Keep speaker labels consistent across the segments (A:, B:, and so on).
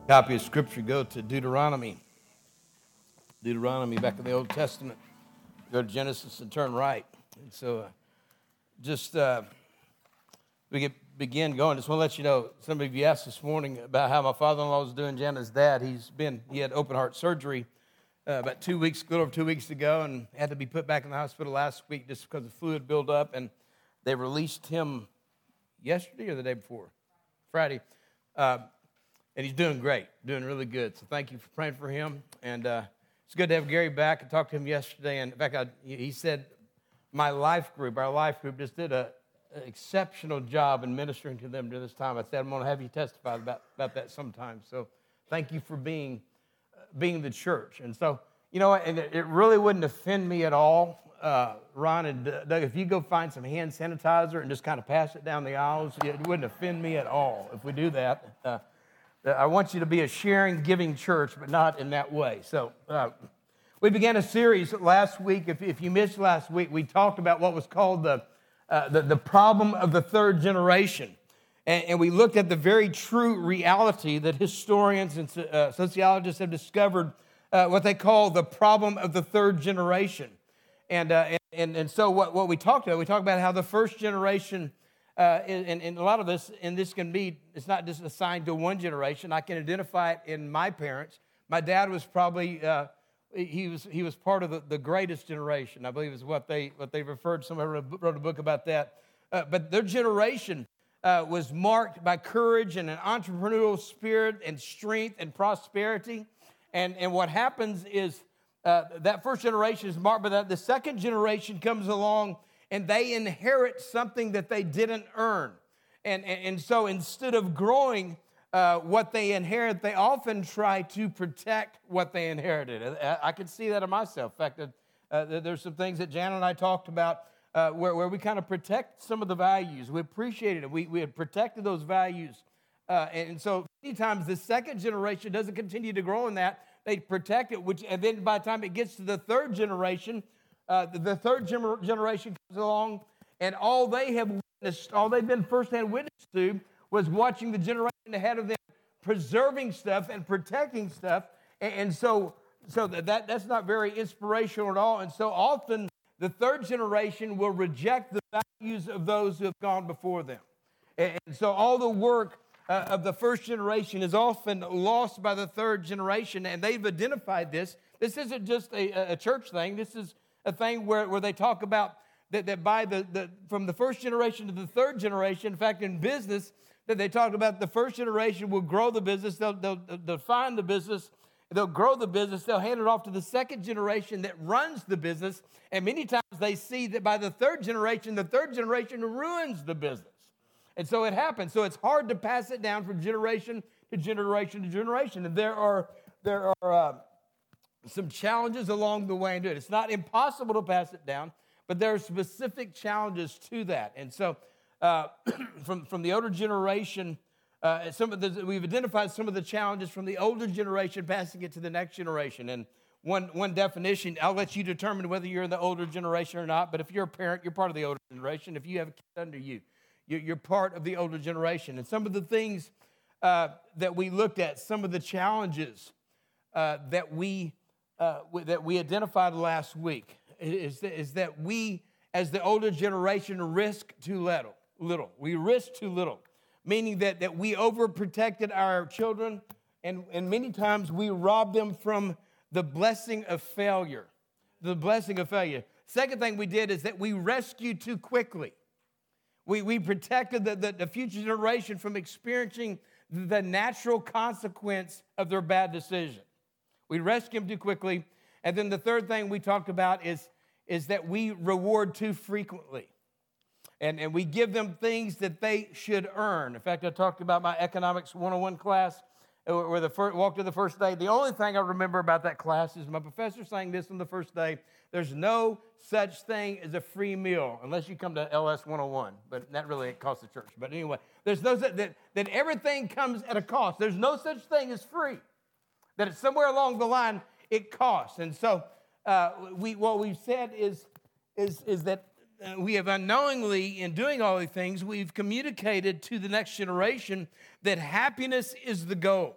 A: Copy of Scripture, go to Deuteronomy. Deuteronomy, back in the Old Testament. Go to Genesis and turn right. And so we begin going. Just want to let you know, some of you asked this morning about how my father-in-law was doing. Jana's dad, he had open heart surgery about 2 weeks, a little over 2 weeks ago, and had to be put back in the hospital last week just because the fluid built up. And they released him yesterday or the day before? Friday. And he's doing great, doing really good. So thank you for praying for him. And it's good to have Gary back. I talked to him yesterday. And in fact, he said our life group just did an exceptional job in ministering to them during this time. I said, I'm going to have you testify about that sometime. So thank you for being the church. And so, you know, and it really wouldn't offend me at all, Ron and Doug, if you go find some hand sanitizer and just kind of pass it down the aisles, it wouldn't offend me at all if we do that. I want you to be a sharing, giving church, but not in that way. So we began a series last week. If you missed last week, we talked about what was called the problem of the third generation. And we looked at the very true reality that historians and sociologists have discovered, what they call the problem of the third generation. And so what we talked about how the first generation, and a lot of this, and this can be, it's not just assigned to one generation. I can identify it in my parents. My dad was probably, he was part of the greatest generation, I believe is what they referred. Somebody wrote a book about that. But their generation was marked by courage and an entrepreneurial spirit and strength and prosperity. And what happens is that first generation is marked by that. The second generation comes along and they inherit something that they didn't earn. And so instead of growing what they inherit, they often try to protect what they inherited. I can see that in myself. In fact, there's some things that Jan and I talked about where we kind of protect some of the values. We appreciated it. We had protected those values. And so many times the second generation doesn't continue to grow in that. They protect it, and then by the time it gets to the third generation, the third generation comes along, and all they have witnessed, all they've been firsthand witness to, was watching the generation ahead of them preserving stuff and protecting stuff, and so that's not very inspirational at all. And so often the third generation will reject the values of those who have gone before them, and so all the work of the first generation is often lost by the third generation, and they've identified this. This isn't just a church thing. This is a thing where they talk about that by from the first generation to the third generation. In fact, in business, that they talk about the first generation will grow the business. They'll define the business. They'll grow the business. They'll hand it off to the second generation that runs the business. And many times they see that by the third generation ruins the business. And so it happens. So it's hard to pass it down from generation to generation to generation. And there are some challenges along the way into it. It's not impossible to pass it down, but there are specific challenges to that. And so from the older generation, we've identified some of the challenges from the older generation, passing it to the next generation. And one definition, I'll let you determine whether you're in the older generation or not, but if you're a parent, you're part of the older generation. If you have a kid under you, you're part of the older generation. And some of the things that we looked at, some of the challenges that we identified last week is that we, as the older generation, risk too little. We risk too little, meaning that we overprotected our children, and many times we rob them from the blessing of failure. The blessing of failure. Second thing we did is that we rescued too quickly. We protected the future generation from experiencing the natural consequence of their bad decision. We rescue them too quickly. And then the third thing we talked about is that we reward too frequently. And we give them things that they should earn. In fact, I talked about my economics 101 class where walked to the first day. The only thing I remember about that class is my professor saying this on the first day: there's no such thing as a free meal unless you come to LS 101, but that really costs the church. But anyway, there's no that everything comes at a cost. There's no such thing as free. That it's somewhere along the line it costs. And so what we've said is that we have unknowingly, in doing all these things, we've communicated to the next generation that happiness is the goal.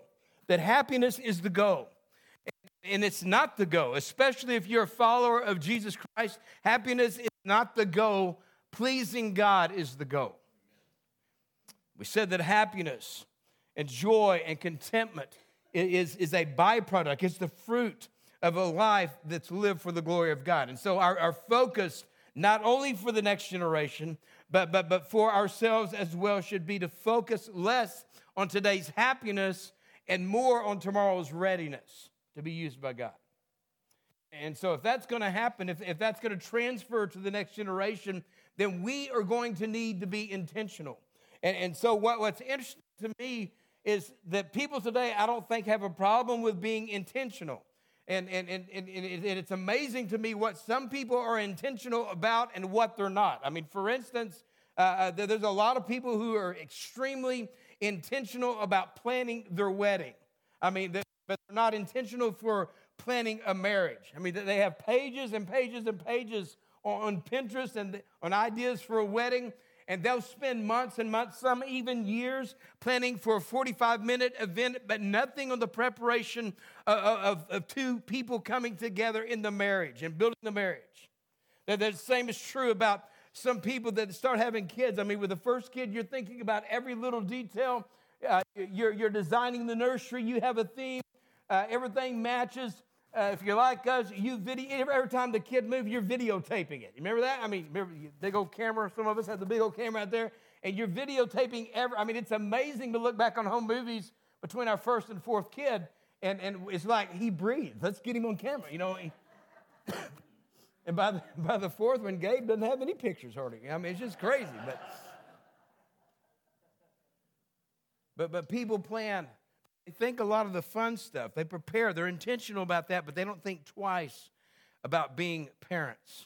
A: that happiness is the goal. And it's not the goal, especially if you're a follower of Jesus Christ. Happiness is not the goal. Pleasing God is the goal. We said that happiness and joy and contentment is a byproduct. It's the fruit of a life that's lived for the glory of God. And so our focus, not only for the next generation, but for ourselves as well, should be to focus less on today's happiness and more on tomorrow's readiness to be used by God. And so if that's going to happen, if that's going to transfer to the next generation, then we are going to need to be intentional. And so what's interesting to me is that people today, I don't think, have a problem with being intentional. And it's amazing to me what some people are intentional about and what they're not. I mean, for instance, there's a lot of people who are extremely intentional about planning their wedding. I mean, but they're not intentional for planning a marriage. I mean, they have pages and pages and pages on Pinterest and on ideas for a wedding, and they'll spend months and months, some even years, planning for a 45-minute event, but nothing on the preparation of two people coming together in the marriage and building the marriage. The same is true about some people that start having kids. I mean, with the first kid, you're thinking about every little detail. You're designing the nursery. You have a theme. Everything matches. If you're like us, every time the kid moves, you're videotaping it. You remember that? I mean, remember the big old camera? Some of us have the big old camera out there, and you're videotaping it's amazing to look back on home movies between our first and fourth kid, and it's like he breathes. Let's get him on camera, you know. And by the fourth one, Gabe doesn't have any pictures hardly. I mean, it's just crazy. But people plan. They think a lot of the fun stuff. They prepare. They're intentional about that, but they don't think twice about being parents.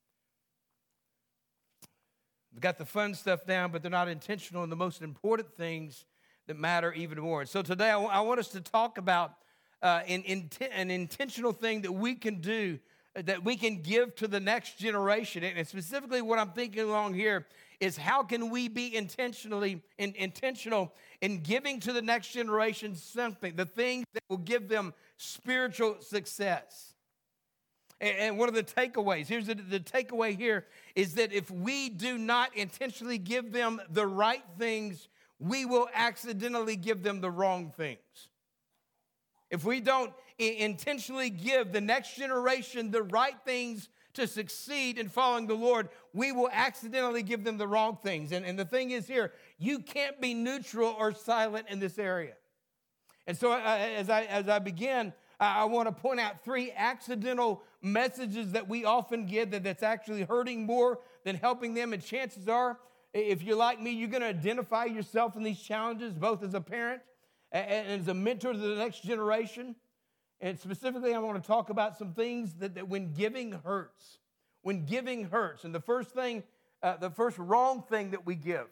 A: They've got the fun stuff down, but they're not intentional in the most important things that matter even more. And so today I want us to talk about an intentional thing that we can do, that we can give to the next generation. And specifically what I'm thinking along here is how can we be intentional in giving to the next generation something, the things that will give them spiritual success. And one of the takeaways, here's the takeaway here, is that if we do not intentionally give them the right things, we will accidentally give them the wrong things. If we don't intentionally give the next generation the right things to succeed in following the Lord, we will accidentally give them the wrong things. And the thing is here, you can't be neutral or silent in this area. And so as I begin, I want to point out 3 accidental messages that we often get that's actually hurting more than helping them. And chances are, if you're like me, you're going to identify yourself in these challenges, both as a parent and as a mentor to the next generation. And specifically, I want to talk about some things that when giving hurts. When giving hurts. And the first wrong thing that we give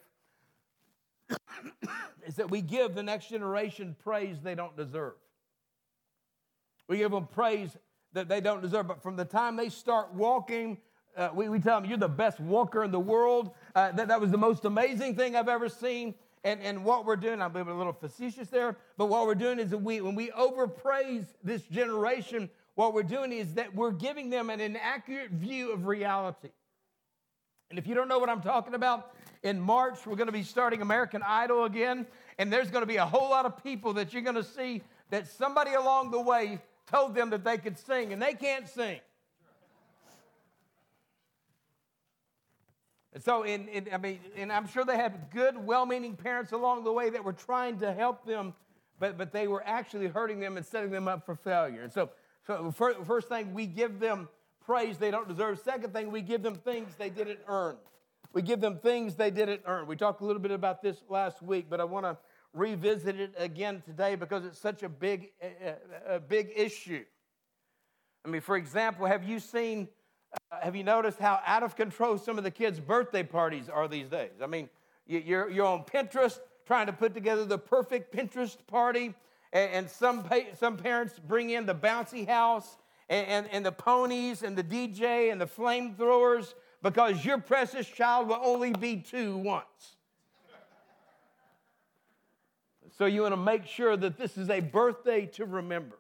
A: is that we give the next generation praise they don't deserve. We give them praise that they don't deserve. But from the time they start walking, we tell them, you're the best walker in the world. That was the most amazing thing I've ever seen. And what we're doing, I'm being a little facetious there, but what we're doing is that when we overpraise this generation, what we're doing is that we're giving them an inaccurate view of reality. And if you don't know what I'm talking about, in March, we're going to be starting American Idol again, and there's going to be a whole lot of people that you're going to see that somebody along the way told them that they could sing, and they can't sing. And so, and I'm sure they have good, well-meaning parents along the way that were trying to help them, but they were actually hurting them and setting them up for failure. And so first thing, we give them praise they don't deserve. Second thing, we give them things they didn't earn. We give them things they didn't earn. We talked a little bit about this last week, but I want to revisit it again today because it's such a big issue. I mean, for example, have you noticed how out of control some of the kids' birthday parties are these days? I mean, you're on Pinterest trying to put together the perfect Pinterest party, and some parents bring in the bouncy house and the ponies and the DJ and the flamethrowers because your precious child will only be 2 once. So you want to make sure that this is a birthday to remember.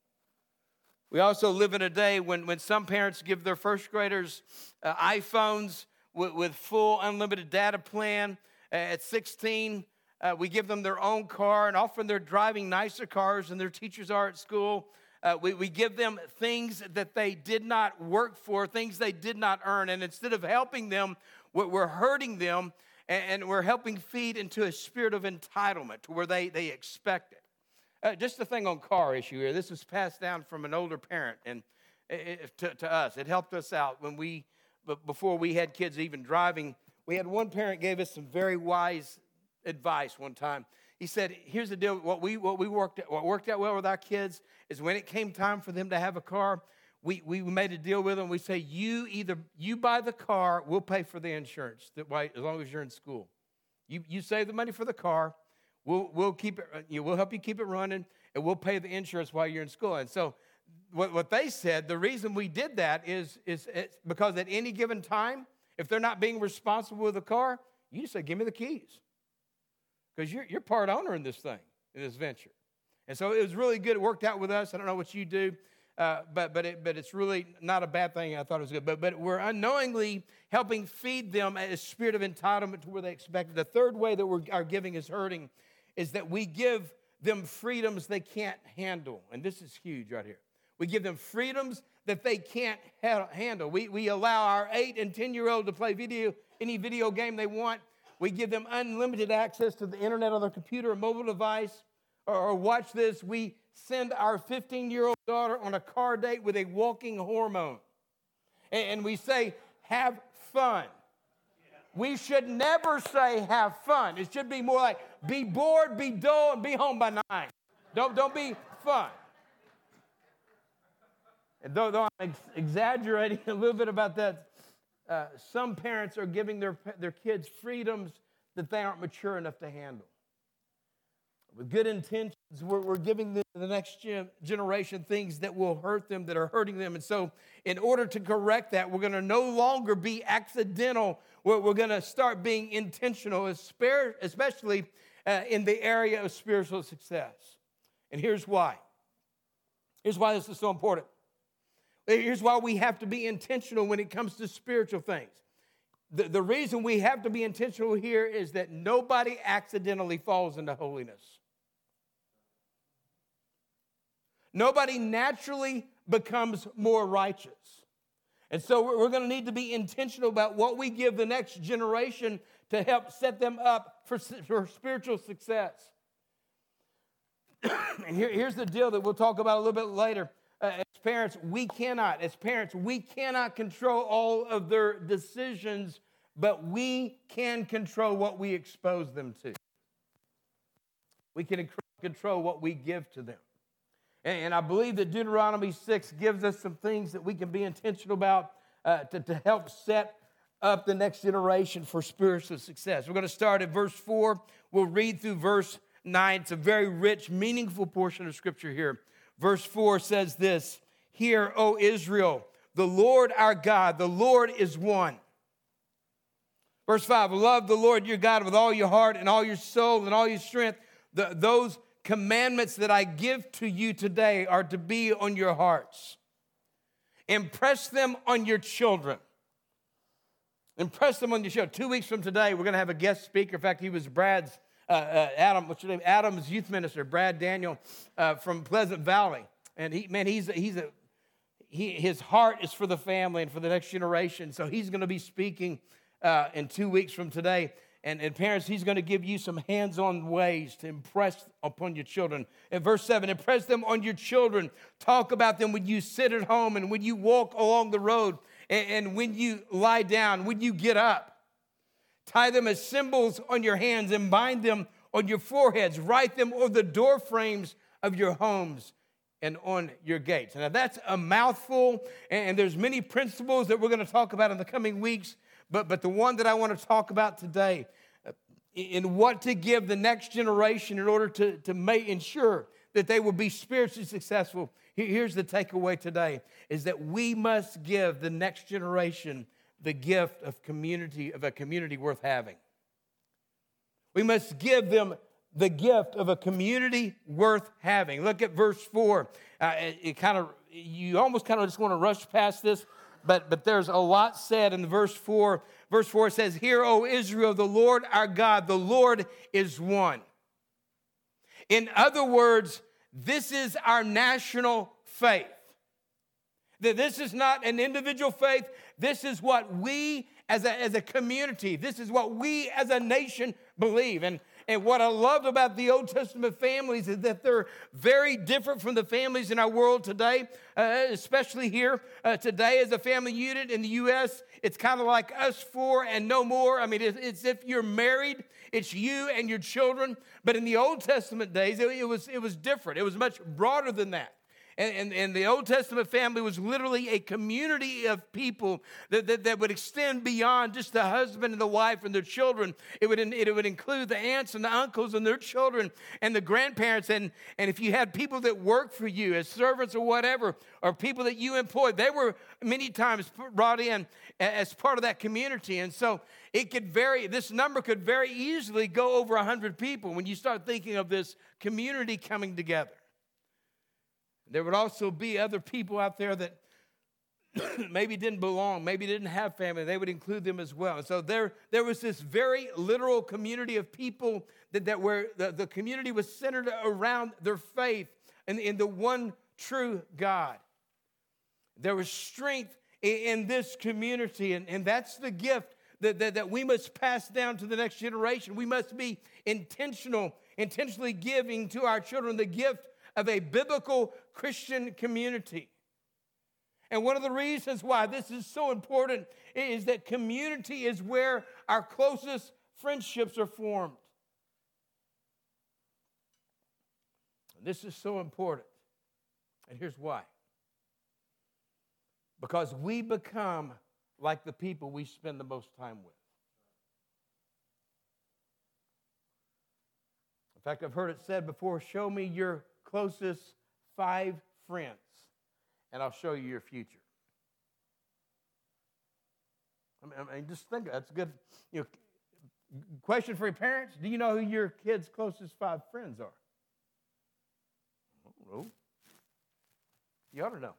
A: We also live in a day when some parents give their first graders iPhones with full unlimited data plan. At 16, we give them their own car, and often they're driving nicer cars than their teachers are at school. We give them things that they did not work for, things they did not earn. And instead of helping them, we're hurting them, and we're helping feed into a spirit of entitlement to where they expect it. Just the thing on car issue here. This was passed down from an older parent and to us. It helped us out before we had kids even driving. We had one parent gave us some very wise advice one time. He said, "Here's the deal. What worked out well with our kids is when it came time for them to have a car, we made a deal with them. We say, you buy the car, we'll pay for the insurance as long as you're in school. You save the money for the car." We'll keep it. We'll help you keep it running, and we'll pay the insurance while you're in school. And so, what they said, the reason we did that is because at any given time, if they're not being responsible with the car, you just say, "Give me the keys," because you're part owner in this thing, in this venture. And so it was really good. It worked out with us. I don't know what you do, but it's really not a bad thing. I thought it was good. But we're unknowingly helping feed them a spirit of entitlement to where they expect it. The third way that our giving is hurting is that we give them freedoms they can't handle. And this is huge right here. We give them freedoms that they can't handle. We allow our 8 and 10-year-old to play any video game they want. We give them unlimited access to the internet on their computer or mobile device. Or watch this, we send our 15-year-old daughter on a car date with a walking hormone. And we say, "Have fun." We should never say have fun. It should be more like be bored, be dull, and be home by 9. Don't be fun. And though I'm exaggerating a little bit about that, some parents are giving their kids freedoms that they aren't mature enough to handle. With good intentions, we're giving the next generation things that will hurt them, that are hurting them. And so in order to correct that, we're going to no longer be accidental. We're going to start being intentional, especially in the area of spiritual success. And here's why. Here's why this is so important. Here's why we have to be intentional when it comes to spiritual things. The reason we have to be intentional here is that nobody accidentally falls into holiness. Nobody naturally becomes more righteous. And so we're going to need to be intentional about what we give the next generation to help set them up for spiritual success. And here's the deal that we'll talk about a little bit later. As parents, we cannot control all of their decisions, but we can control what we expose them to. We can control what we give to them. And I believe that Deuteronomy 6 gives us some things that we can be intentional about to help set up the next generation for spiritual success. We're going to start at verse 4. We'll read through verse 9. It's a very rich, meaningful portion of Scripture here. Verse 4 says this, "Hear, O Israel, the Lord our God, the Lord is one." Verse 5, "Love the Lord your God with all your heart and all your soul and all your strength. Those commandments that I give to you today are to be on your hearts. Impress them on your children." Impress them on your children. 2 weeks from today, we're going to have a guest speaker. In fact, he was Brad's, Adam's youth minister, Brad Daniel from Pleasant Valley. And his heart is for the family and for the next generation. So he's going to be speaking in 2 weeks from today. And parents, he's going to give you some hands-on ways to impress upon your children. In verse 7, impress them on your children. Talk about them when you sit at home and when you walk along the road and when you lie down, when you get up. Tie them as symbols on your hands and bind them on your foreheads. Write them on the door frames of your homes and on your gates. Now, that's a mouthful, and there's many principles that we're going to talk about in the coming weeks. But the one that I want to talk about today, in what to give the next generation in order to ensure that they will be spiritually successful, here's the takeaway today, is that we must give the next generation the gift of a community worth having. We must give them the gift of a community worth having. Look at verse 4. You almost kind of just want to rush past this, but there's a lot said in verse 4. Verse 4 says, "Hear, O Israel, the Lord our God, the Lord is one." In other words, this is our national faith. That this is not an individual faith. This is what we as a community, this is what we as a nation believe. And what I love about the Old Testament families is that they're very different from the families in our world today, especially here today as a family unit in the U.S. It's kind of like us four and no more. I mean, it's if you're married, it's you and your children. But in the Old Testament days, it was different. It was much broader than that. And the Old Testament family was literally a community of people that would extend beyond just the husband and the wife and their children. It would include the aunts and the uncles and their children and the grandparents. And if you had people that worked for you as servants or whatever, or people that you employed, they were many times brought in as part of that community. And so it could vary. This number could very easily go over 100 people when you start thinking of this community coming together. There would also be other people out there that maybe didn't belong, maybe didn't have family. They would include them as well. And so there was this very literal community of people that were the community was centered around their faith in the one true God. There was strength in this community, and that's the gift that we must pass down to the next generation. We must be intentionally giving to our children the gift of a biblical Christian community. And one of the reasons why this is so important is that community is where our closest friendships are formed. This is so important. And here's why. Because we become like the people we spend the most time with. In fact, I've heard it said before, show me your closest 5 friends, and I'll show you your future. I mean, just think, that's a good question for your parents. Do you know who your kids' closest 5 friends are? I don't know. You ought to know.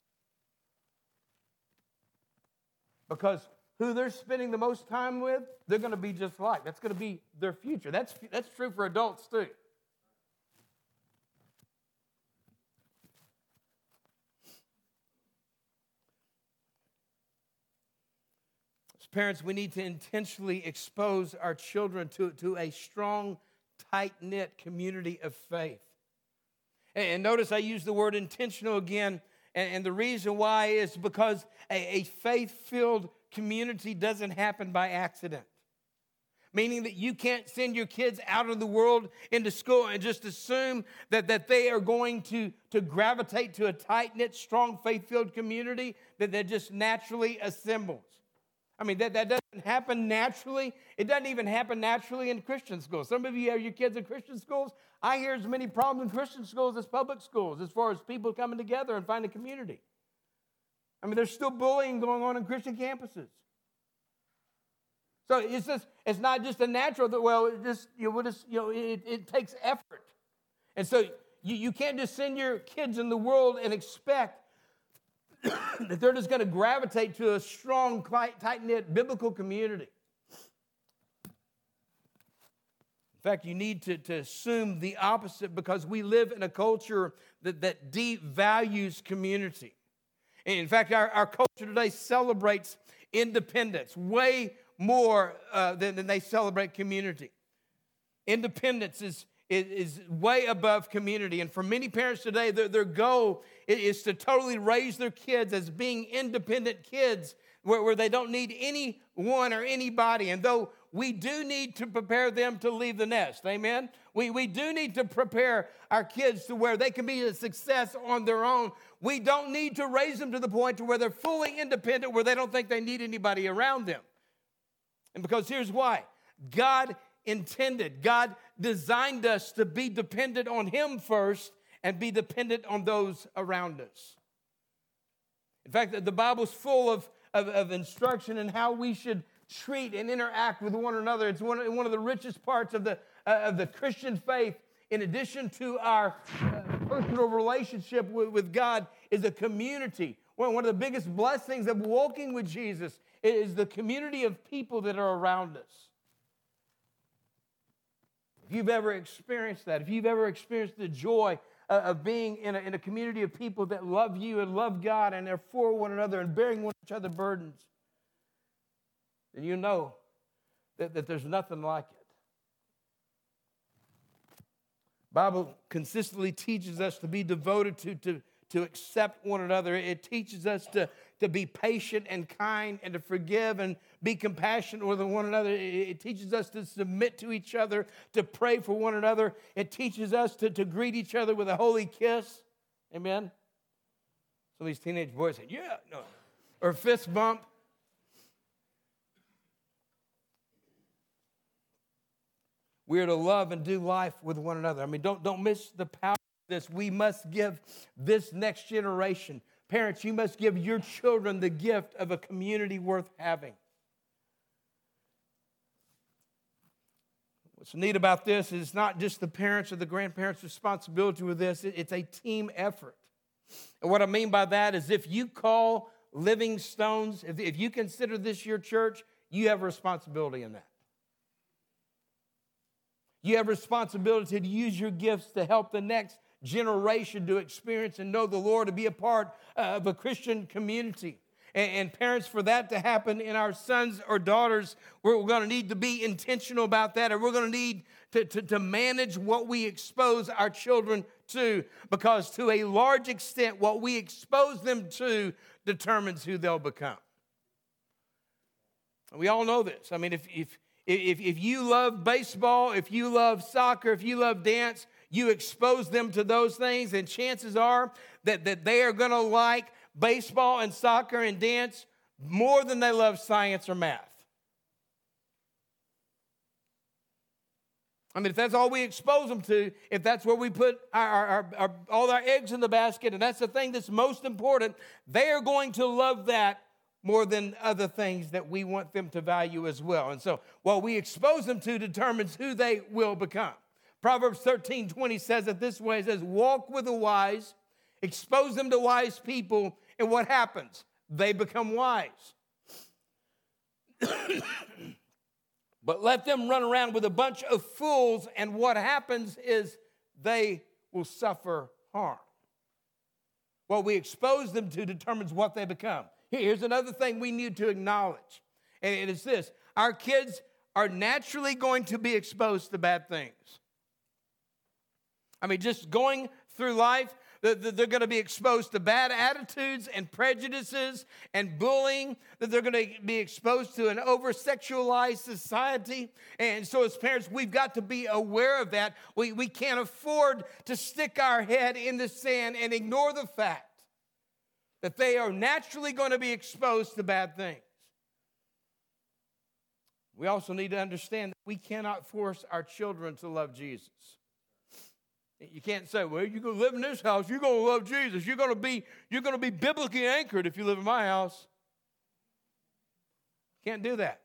A: Because who they're spending the most time with, they're going to be just like. That's going to be their future. That's true for adults too. Parents, we need to intentionally expose our children to a strong, tight-knit community of faith. And notice I use the word intentional again, and the reason why is because a faith-filled community doesn't happen by accident. Meaning that you can't send your kids out of the world into school and just assume that they are going to gravitate to a tight-knit, strong, faith-filled community that just naturally assembles. I mean, that doesn't happen naturally. It doesn't even happen naturally in Christian schools. Some of you have your kids in Christian schools. I hear as many problems in Christian schools as public schools as far as people coming together and finding community. I mean, there's still bullying going on in Christian campuses. So it's not just a natural that, well, it takes effort. And so you can't just send your kids in the world and expect that they're just going to gravitate to a strong, tight-knit biblical community. In fact, you need to assume the opposite because we live in a culture that devalues community. And in fact, our culture today celebrates independence way more than they celebrate community. Independence is way above community. And for many parents today, their goal is to totally raise their kids as being independent kids where they don't need anyone or anybody. And though we do need to prepare them to leave the nest, amen? We do need to prepare our kids to where they can be a success on their own. We don't need to raise them to the point to where they're fully independent, where they don't think they need anybody around them. And because here's why. God designed us to be dependent on Him first and be dependent on those around us. In fact, the Bible's full of instruction in how we should treat and interact with one another. It's one of the richest parts of of the Christian faith, in addition to our personal relationship with God, is a community. One of the biggest blessings of walking with Jesus is the community of people that are around us. If you've ever experienced that, if you've ever experienced the joy of being in a community of people that love you and love God and they're for one another and bearing one each other burdens, then you know that there's nothing like it. The Bible consistently teaches us to be devoted to accept one another. It teaches us to be patient and kind and to forgive and be compassionate with one another. It teaches us to submit to each other, to pray for one another. It teaches us to greet each other with a holy kiss. Amen? Some of these teenage boys say, yeah, no. Or fist bump. We are to love and do life with one another. I mean, don't miss the power of this. We must give this next generation. Parents, you must give your children the gift of a community worth having. What's neat about this is it's not just the parents or the grandparents' responsibility with this. It's a team effort. And what I mean by that is if you call Living Stones, if you consider this your church, you have a responsibility in that. You have responsibility to use your gifts to help the next generation to experience and know the Lord, to be a part of a Christian community. And parents, for that to happen in our sons or daughters, we're going to need to be intentional about that, and we're going to need to manage what we expose our children to, because to a large extent, what we expose them to determines who they'll become. We all know this. I mean, if you love baseball, if you love soccer, if you love dance, you expose them to those things, and chances are that they are going to like baseball and soccer and dance more than they love science or math. I mean, if that's all we expose them to, if that's where we put all our eggs in the basket, and that's the thing that's most important, they are going to love that more than other things that we want them to value as well. And so what we expose them to determines who they will become. Proverbs 13:20 says it this way. It says, walk with the wise, expose them to wise people, and what happens? They become wise. But let them run around with a bunch of fools, and what happens is they will suffer harm. What we expose them to determines what they become. Here's another thing we need to acknowledge, and it is this. Our kids are naturally going to be exposed to bad things. I mean, just going through life, they're going to be exposed to bad attitudes and prejudices and bullying, that they're going to be exposed to an over-sexualized society. And so as parents, we've got to be aware of that. We can't afford to stick our head in the sand and ignore the fact that they are naturally going to be exposed to bad things. We also need to understand that we cannot force our children to love Jesus. You can't say, well, you're going to live in this house, you're going to love Jesus. You're going to be biblically anchored if you live in my house. Can't do that.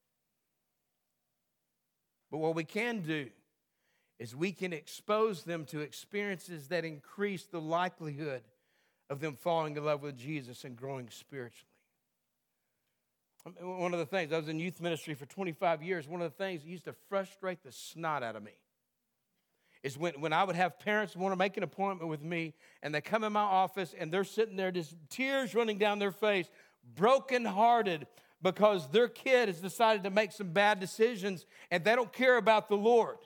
A: But what we can do is we can expose them to experiences that increase the likelihood of them falling in love with Jesus and growing spiritually. One of the things, I was in youth ministry for 25 years, one of the things that used to frustrate the snot out of me is when I would have parents want to make an appointment with me, and they come in my office, and they're sitting there, just tears running down their face, brokenhearted because their kid has decided to make some bad decisions, and they don't care about the Lord.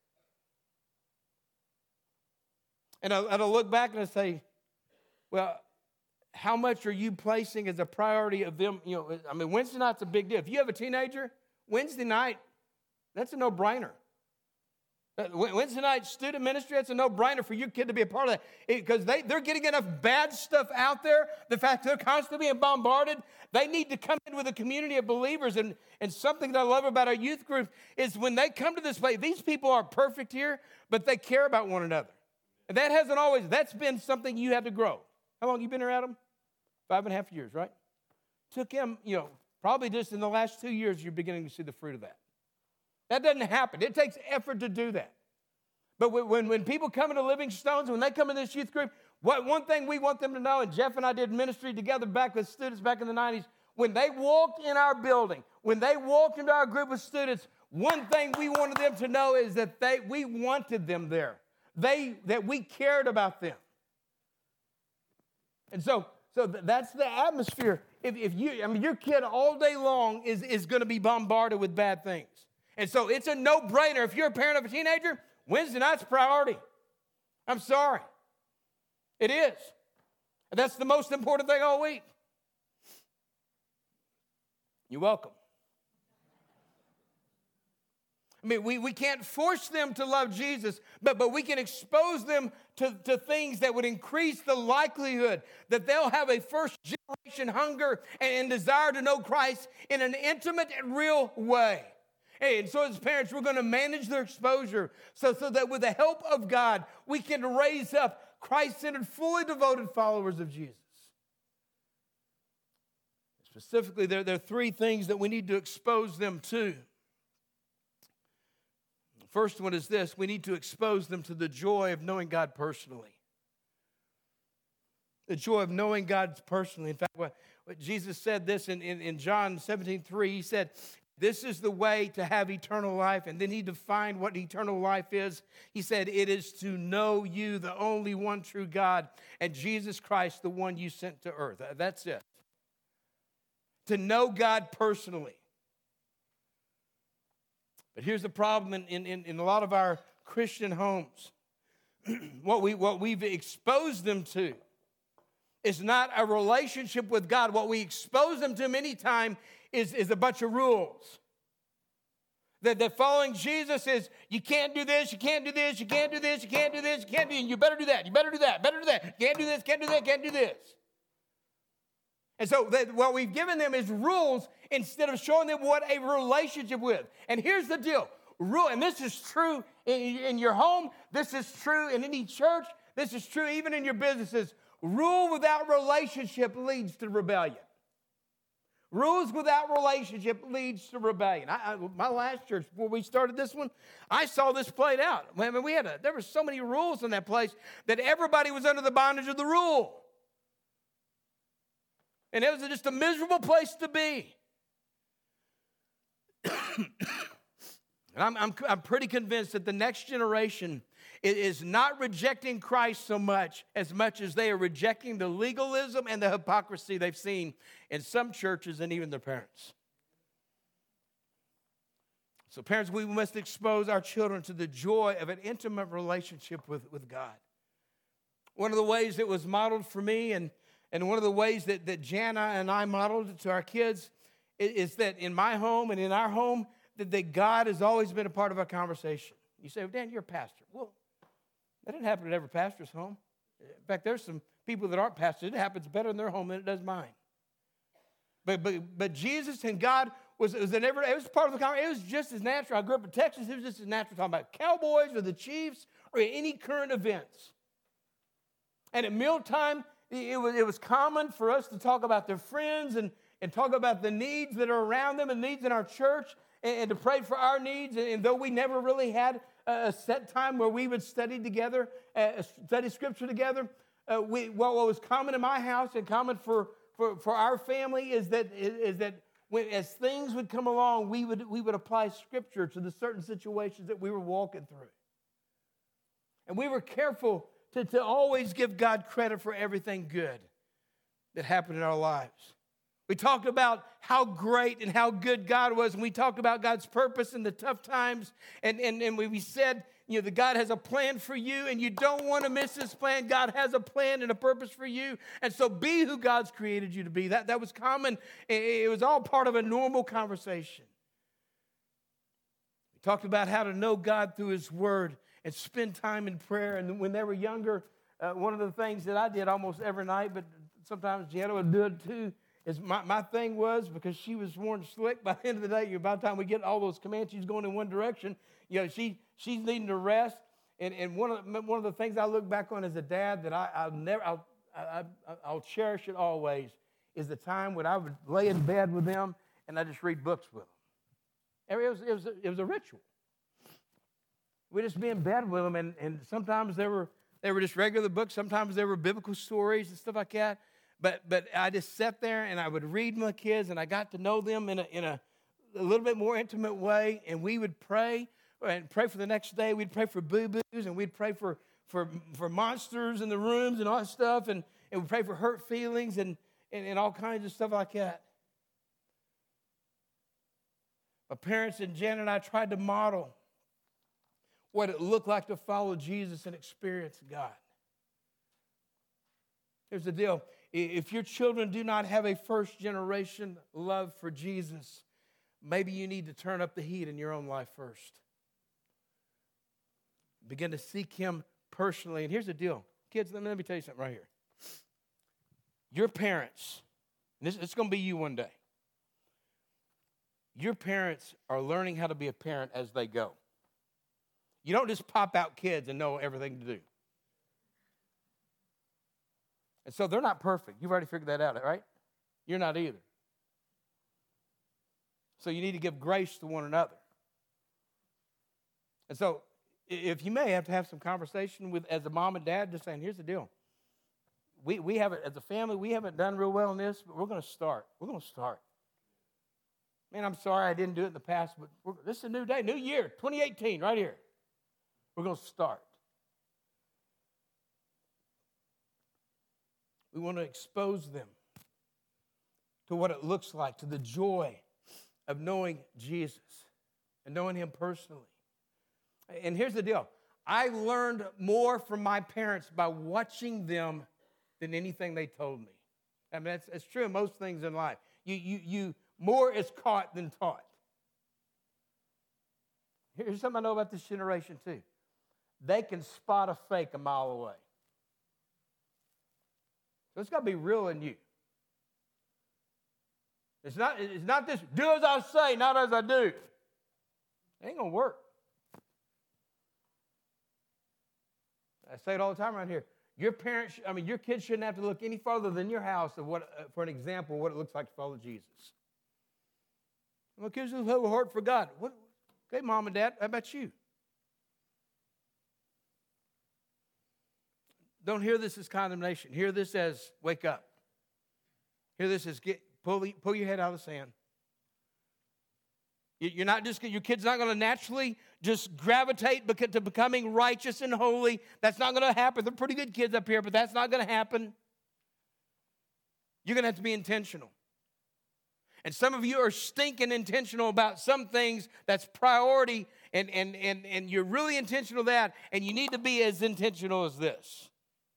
A: And I'll look back and I say, well, how much are you placing as a priority of them? You know, I mean, Wednesday night's a big deal. If you have a teenager, Wednesday night, that's a no-brainer. Wednesday night student ministry, that's a no-brainer for your kid to be a part of that. Because they're getting enough bad stuff out there. The fact they're constantly being bombarded. They need to come in with a community of believers. And something that I love about our youth group is when they come to this place, these people aren't perfect here, but they care about one another. And that's been something you had to grow. How long have you been here, Adam? 5.5 years, right? Took him, probably just in the last 2 years, you're beginning to see the fruit of that. That doesn't happen. It takes effort to do that. But when people come into Living Stones, when they come in this youth group, one thing we want them to know, and Jeff and I did ministry together back with students back in the 90s, when they walked in our building, when they walked into our group of students, one thing we wanted them to know is that we wanted them there. That we cared about them. And so that's the atmosphere. Your kid all day long is going to be bombarded with bad things. And so it's a no-brainer. If you're a parent of a teenager, Wednesday night's a priority. I'm sorry. It is. And that's the most important thing all week. You're welcome. We can't force them to love Jesus, but we can expose them to things that would increase the likelihood that they'll have a first-generation hunger and desire to know Christ in an intimate and real way. And so as parents, we're going to manage their exposure so that with the help of God, we can raise up Christ-centered, fully devoted followers of Jesus. Specifically, there are three things that we need to expose them to. The first one is this: we need to expose them to the joy of knowing God personally. The joy of knowing God personally. In fact, what Jesus said this in John 17:3, he said, "This is the way to have eternal life." And then he defined what eternal life is. He said, "It is to know you, the only one true God, and Jesus Christ, the one you sent to earth." That's it. To know God personally. But here's the problem in a lot of our Christian homes. What we've exposed them to is not a relationship with God. What we expose them to many times is a bunch of rules. That following Jesus is, you can't do this, you can't do this, you can't do this, you can't do this, you can't do this, you better do that, you better do that, better do that, you can't do this, can't do that, can't do this. And so what we've given them is rules instead of showing them what a relationship with. And here's the deal. And this is true in your home. This is true in any church. This is true even in your businesses. Rule without relationship leads to rebellion. Rules without relationship leads to rebellion. My last church, before we started this one, I saw this played out. There were so many rules in that place that everybody was under the bondage of the rule. And it was just a miserable place to be. And I'm pretty convinced that the next generation is not rejecting Christ so much as they are rejecting the legalism and the hypocrisy they've seen in some churches and even their parents. So parents, we must expose our children to the joy of an intimate relationship with God. One of the ways it was modeled for me and one of the ways that Jana and I modeled it to our kids is that in my home and in our home, that God has always been a part of our conversation. You say, well, Dan, you're a pastor. Well, that didn't happen at every pastor's home. In fact, there's some people that aren't pastors. It happens better in their home than it does mine. But Jesus and God it was part of the conversation. It was just as natural. I grew up in Texas. It was just as natural talking about Cowboys or the Chiefs or any current events. And at mealtime, it was common for us to talk about their friends and talk about the needs that are around them and needs in our church and to pray for our needs. And though we never really had a set time where we would study together, study Scripture together, what was common in my house and common for our family is that as things would come along, we would apply Scripture to the certain situations that we were walking through. And we were careful to always give God credit for everything good that happened in our lives. We talked about how great and how good God was, and we talked about God's purpose in the tough times, and we said, that God has a plan for you, and you don't want to miss this plan. God has a plan and a purpose for you, and so be who God's created you to be. That was common. It was all part of a normal conversation. We talked about how to know God through His Word and spend time in prayer. And when they were younger, one of the things that I did almost every night, but sometimes Jana would do it too, is my thing was, because she was worn slick, by the end of the day, by the time we get all those Comanches going in one direction, she's needing to rest. And one of the things I look back on as a dad that I'll cherish it always is the time when I would lay in bed with them and I just read books with them. It was a ritual. We'd just be in bed with them, and sometimes they were just regular books. Sometimes they were biblical stories and stuff like that. But I just sat there, and I would read my kids, and I got to know them in a little bit more intimate way, and we would pray and pray for the next day. We'd pray for boo-boos, and we'd pray for monsters in the rooms and all that stuff, and we'd pray for hurt feelings and all kinds of stuff like that. My parents and Jan and I tried to model what it looked like to follow Jesus and experience God. Here's the deal. If your children do not have a first-generation love for Jesus, maybe you need to turn up the heat in your own life first. Begin to seek Him personally. And here's the deal. Kids, let me tell you something right here. Your parents, and it's going to be you one day. Your parents are learning how to be a parent as they go. You don't just pop out kids and know everything to do. And so they're not perfect. You've already figured that out, right? You're not either. So you need to give grace to one another. And so if you may have to have some conversation with, as a mom and dad, just saying, here's the deal. We haven't, as a family, we haven't done real well in this, but we're going to start. We're going to start. Man, I'm sorry I didn't do it in the past, but this is a new day, new year, 2018, right here. We're going to start. We want to expose them to what it looks like, to the joy of knowing Jesus and knowing Him personally. And here's the deal. I learned more from my parents by watching them than anything they told me. I mean, it's true in most things in life. You more is caught than taught. Here's something I know about this generation too. They can spot a fake a mile away. So it's got to be real in you. It's not this, do as I say, not as I do. It ain't going to work. I say it all the time around here. Your kids shouldn't have to look any farther than your house for an example of what it looks like to follow Jesus. My kids have a heart for God. Okay, Mom and Dad, how about you? Don't hear this as condemnation. Hear this as wake up. Hear this as pull your head out of the sand. Your kid's not going to naturally just gravitate to becoming righteous and holy. That's not going to happen. They're pretty good kids up here, but that's not going to happen. You're going to have to be intentional. And some of you are stinking intentional about some things that's priority, and you're really intentional with that, and you need to be as intentional as this.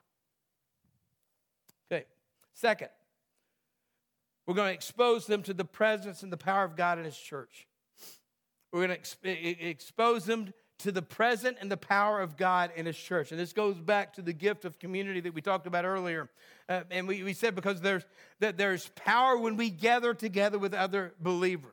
A: Okay. Second, we're going to expose them to the presence and the power of God in His church. We're going to expose them to the presence and the power of God in His church. And this goes back to the gift of community that we talked about earlier. And we said because there's power when we gather together with other believers.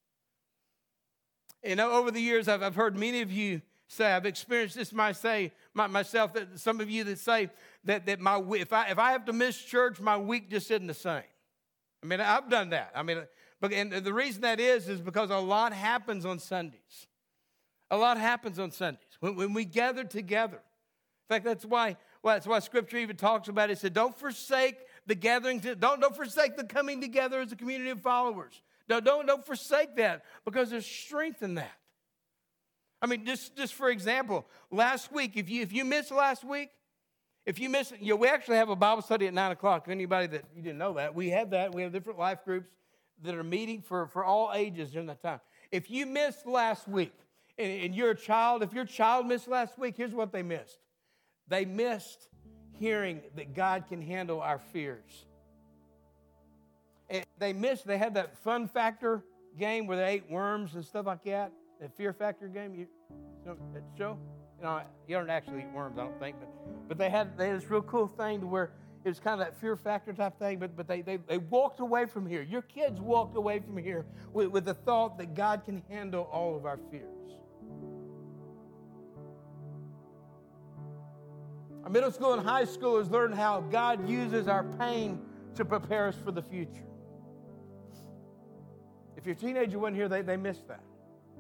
A: You know, over the years, I've heard many of you say, I've experienced this myself, that some of you that say that if I have to miss church, my week just isn't the same. I mean, I've done that. I mean, and the reason that is because a lot happens on Sundays. A lot happens on Sundays when we gather together. In fact, that's why Scripture even talks about it. It said, don't forsake the gathering. Don't forsake the coming together as a community of followers. Don't forsake that, because there's strength in that. I mean, just for example, last week, if you missed last week, we actually have a Bible study at 9 o'clock. If anybody that you didn't know that, we have that. We have different life groups that are meeting for all ages during that time. If you missed last week, and you're a child, if your child missed last week, here's what they missed. They missed hearing that God can handle our fears. And they had that fun factor game where they ate worms and stuff like that. The fear factor game, you know that show? You don't actually eat worms, I don't think, but they had this real cool thing to where it was kind of that fear factor type thing, but they walked away from here. Your kids walked away from here with the thought that God can handle all of our fears. Our middle school and high schoolers learned how God uses our pain to prepare us for the future. If your teenager wasn't here, they missed that.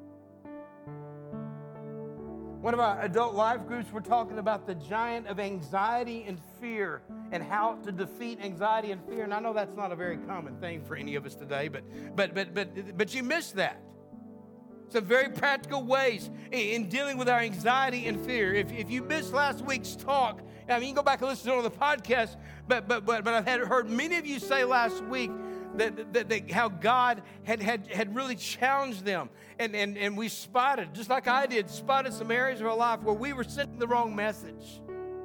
A: One of our adult life groups, we're talking about the giant of anxiety and fear and how to defeat anxiety and fear. And I know that's not a very common thing for any of us today, but you missed that. Some very practical ways in dealing with our anxiety and fear. If you missed last week's talk, I mean, you can go back and listen to it on the podcast, but I've heard many of you say last week that how God had really challenged them. And we spotted, just like I did, spotted some areas of our life where we were sending the wrong message.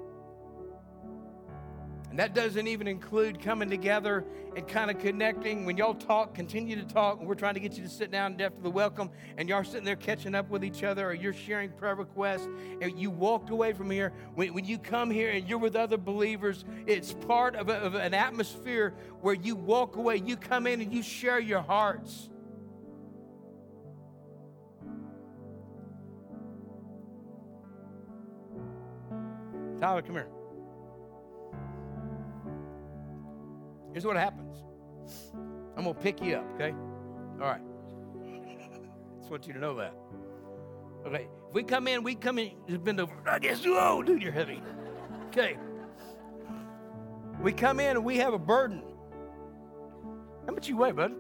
A: And that doesn't even include coming together and kind of connecting. When y'all talk, continue to talk, and we're trying to get you to sit down after the welcome, and y'all sitting there catching up with each other, or you're sharing prayer requests, and you walked away from here. When you come here and you're with other believers, it's part of an atmosphere where you walk away, you come in and you share your hearts. Tyler, come here. Here's what happens. I'm going to pick you up, okay? All right. Just want you to know that. Okay. If we come in, just bend over. I guess, whoa, dude, you're heavy. Okay. We come in and we have a burden. How much you weigh, bud?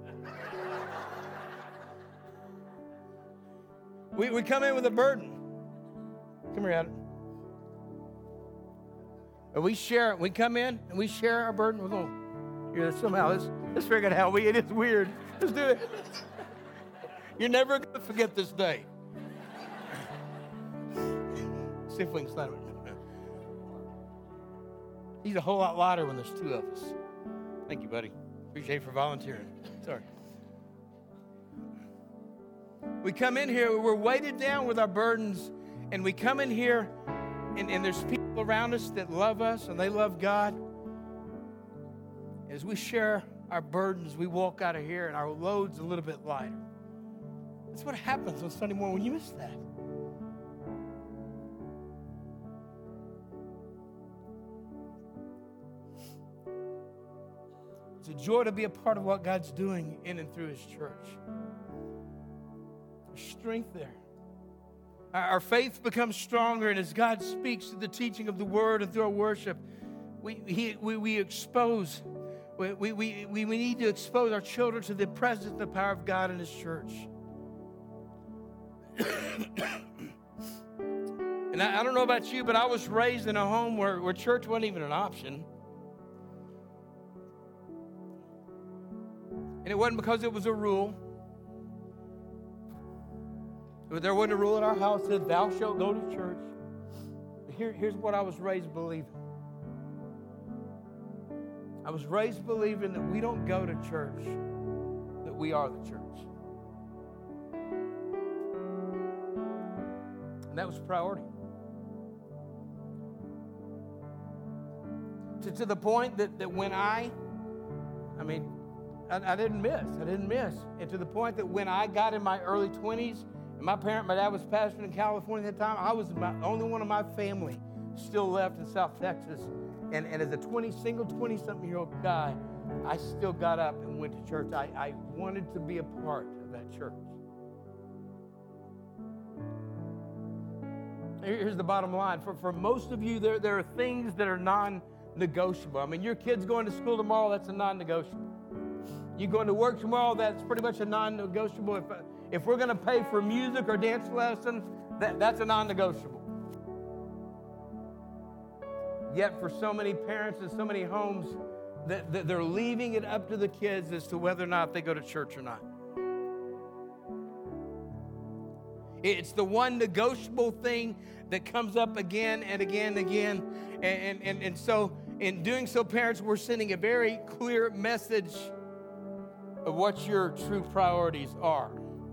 A: We come in with a burden. Come here, Adam. And we share it. We come in and we share our burden. We're going, somehow, let's figure out how it is weird. Let's do it. You're never going to forget this day. See if we can slide it. He's a whole lot lighter when there's two of us. Thank you, buddy. Appreciate you for volunteering. Sorry. We come in here, we're weighted down with our burdens, and we come in here, and there's people around us that love us, and they love God. As we share our burdens, we walk out of here, and our load's a little bit lighter. That's what happens on Sunday morning when you miss that. It's a joy to be a part of what God's doing in and through His church. There's strength there. Our faith becomes stronger, and as God speaks through the teaching of the Word and through our worship, we expose. We need to expose our children to the presence and the power of God in His church. And I don't know about you, but I was raised in a home where church wasn't even an option. And it wasn't because it was a rule. There wasn't a rule in our house that said, thou shalt go to church. But here's what I was raised believing. I was raised believing that we don't go to church, that we are the church. And that was priority. To the point that when I didn't miss. And to the point that when I got in my early 20s, and my dad was pastoring in California at the time, I was the only one of my family still left in South Texas. And as a 20-something-year-old guy, I still got up and went to church. I wanted to be a part of that church. Here's the bottom line. For most of you, there are things that are non-negotiable. I mean, your kid's going to school tomorrow, that's a non-negotiable. You going to work tomorrow, that's pretty much a non-negotiable. If we're going to pay for music or dance lessons, that's a non-negotiable. Yet for so many parents and so many homes, that they're leaving it up to the kids as to whether or not they go to church or not. It's the one negotiable thing that comes up again and again and again. And so in doing so, parents, we're sending a very clear message of what your true priorities are.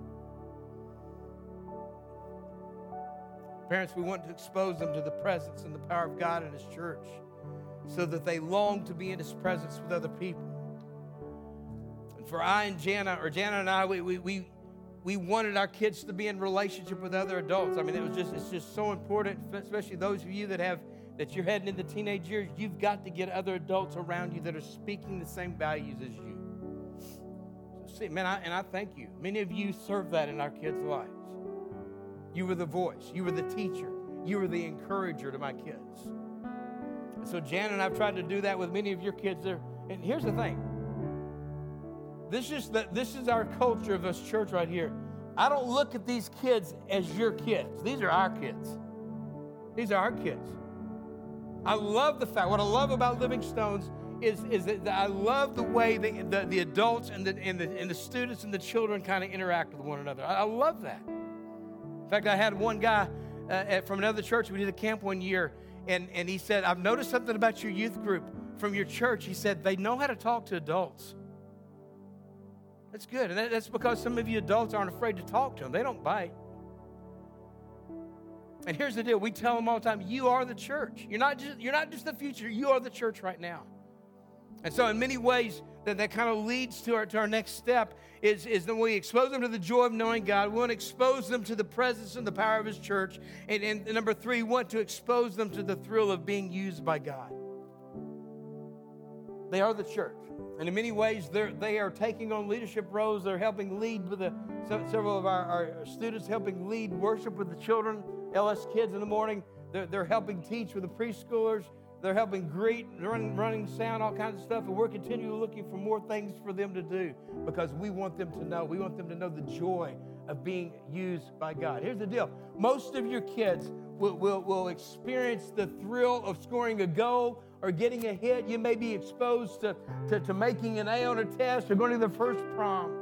A: Parents, we want to expose them to the presence and the power of God in His church so that they long to be in His presence with other people. And for Jana and I, we wanted our kids to be in relationship with other adults. I mean, it's just so important, especially those of you that you're heading into teenage years. You've got to get other adults around you that are speaking the same values as you. So see, man, I thank you. Many of you serve that in our kids' lives. You were the voice. You were the teacher. You were the encourager to my kids. And so Jan and I have tried to do that with many of your kids there. And here's the thing. This is our culture of this church right here. I don't look at these kids as your kids. These are our kids. These are our kids. I love the fact, what I love about Living Stones is that I love the way the adults and the students and the children kind of interact with one another. I love that. In fact, I had one guy from another church. We did a camp one year, and he said, I've noticed something about your youth group from your church. He said, they know how to talk to adults. That's good, and that's because some of you adults aren't afraid to talk to them. They don't bite. And here's the deal. We tell them all the time, you are the church. You're not just the future. You are the church right now. And so in many ways, that kind of leads to our next step is that we expose them to the joy of knowing God. We want to expose them to the presence and the power of His church. And number 3, we want to expose them to the thrill of being used by God. They are the church. And in many ways, they are taking on leadership roles. They're helping lead with several of our students, helping lead worship with the children, LS Kids in the morning. They're helping teach with the preschoolers. They're helping greet, running sound, all kinds of stuff. And we're continually looking for more things for them to do because we want them to know. We want them to know the joy of being used by God. Here's the deal. Most of your kids will experience the thrill of scoring a goal or getting a hit. You may be exposed to making an A on a test or going to their first prom.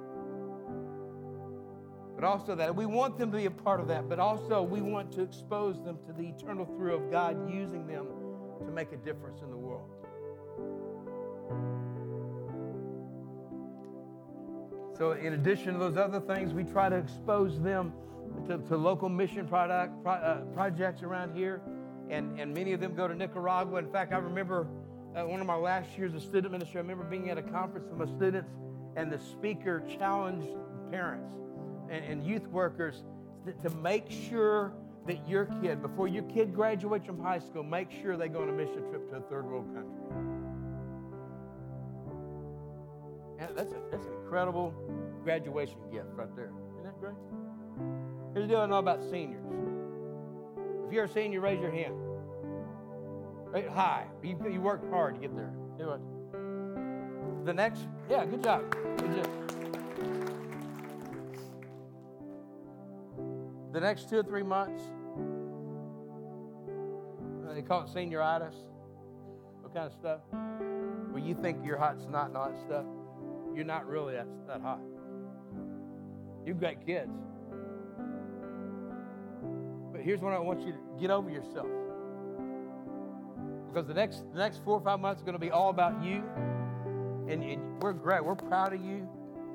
A: But also that we want them to be a part of that, but also we want to expose them to the eternal thrill of God using them to make a difference in the world. So in addition to those other things, we try to expose them to local mission projects around here. And many of them go to Nicaragua. In fact, I remember one of my last years of student ministry, I remember being at a conference with my students, and the speaker challenged parents and youth workers to make sure that your kid, before your kid graduates from high school, make sure they go on a mission trip to a third world country. And that's an incredible graduation gift right there. Isn't that great? Here's the deal I know about seniors. If you're a senior, raise your hand. Right, high. You worked hard to get there. Anyway. The next, good job. Good job. The next 2 or 3 months, they call it senioritis. What kind of stuff? Where you think you're hot snot and all that stuff. You're not really that hot. You've got kids. But here's what I want you to get over yourself. Because the next 4 or 5 months is going to be all about you. And we're great. We're proud of you.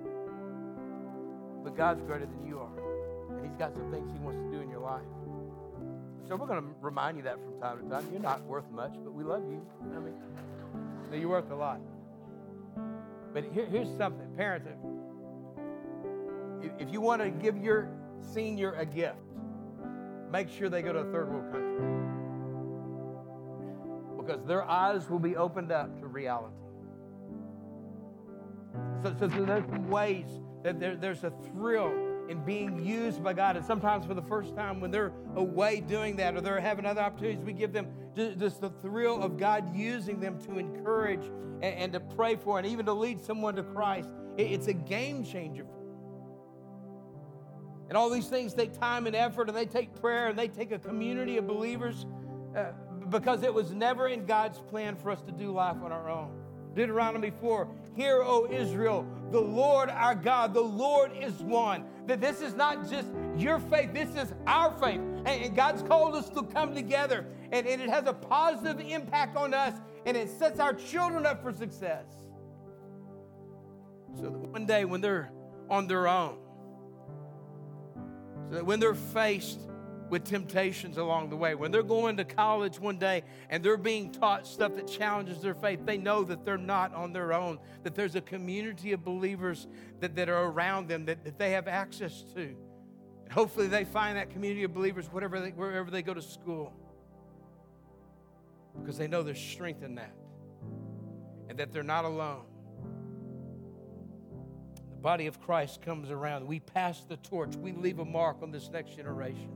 A: But God's greater than you are. And He's got some things He wants to do in your life. So we're going to remind you that from time to time. You're not worth much, but we love you. I mean, you're worth a lot. But here's something. Parents, if you want to give your senior a gift, make sure they go to a third world country. Because their eyes will be opened up to reality. So there's ways that there's a thrill in being used by God. And sometimes for the first time when they're away doing that or they're having other opportunities, we give them just the thrill of God using them to encourage and to pray for and even to lead someone to Christ. It's a game changer for them. And all these things take time and effort, and they take prayer, and they take a community of believers because it was never in God's plan for us to do life on our own. Deuteronomy 4, hear, O Israel, the Lord our God, the Lord is one. That this is not just your faith, this is our faith. And God's called us to come together. And it has a positive impact on us, and it sets our children up for success. So that one day when they're on their own, so that when they're faced with temptations along the way, when they're going to college one day and they're being taught stuff that challenges their faith, they know that they're not on their own, that there's a community of believers that are around them that they have access to. And hopefully they find that community of believers wherever they go to school, because they know there's strength in that and that they're not alone. The body of Christ comes around, we pass the torch, we leave a mark on this next generation.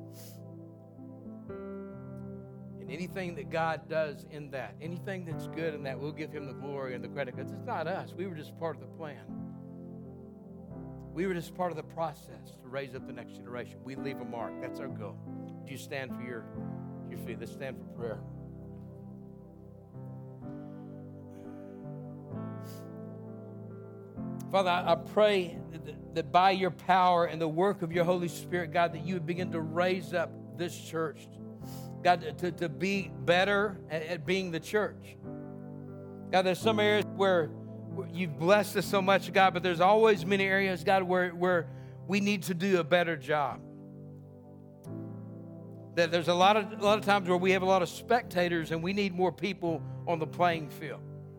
A: And anything that God does in that, anything that's good in that, we'll give him the glory and the credit, because it's not us. We were just part of the plan. We were just part of the process to raise up the next generation. We leave a mark. That's our goal. Would you stand for your feet? Let's stand for prayer. Father, I pray that by your power and the work of your Holy Spirit, God, that you would begin to raise up this church, God, to be better at being the church. God, there's some areas where you've blessed us so much, God, but there's always many areas, God, where we need to do a better job. That there's a lot of times where we have a lot of spectators and we need more people on the playing field.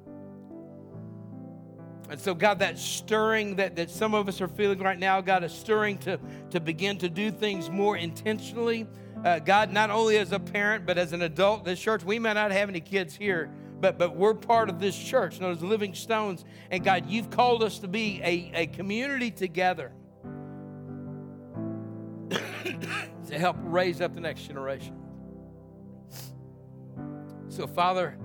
A: And so, God, that stirring that some of us are feeling right now, God, is stirring to begin to do things more intentionally. God, not only as a parent, but as an adult, this church, we may not have any kids here, but we're part of this church, known as Living Stones. And God, you've called us to be a community together to help raise up the next generation. So, Father,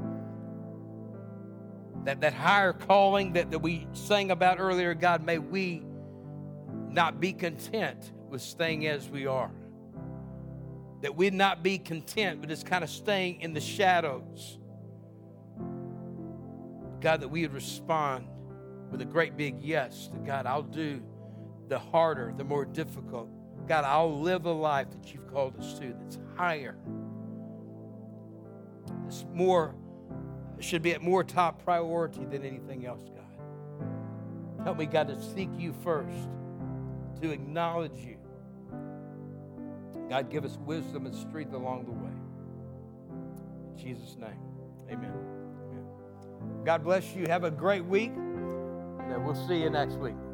A: that higher calling that we sang about earlier, God, may we not be content with staying as we are. That we'd not be content with just kind of staying in the shadows. God, that we would respond with a great big yes to God. I'll do the harder, the more difficult. God, I'll live a life that you've called us to that's higher. It's more, should be at more top priority than anything else, God. Help me, God, to seek you first, to acknowledge you. God, give us wisdom and strength along the way. In Jesus' name, amen. Amen. God bless you. Have a great week. And we'll see you next week.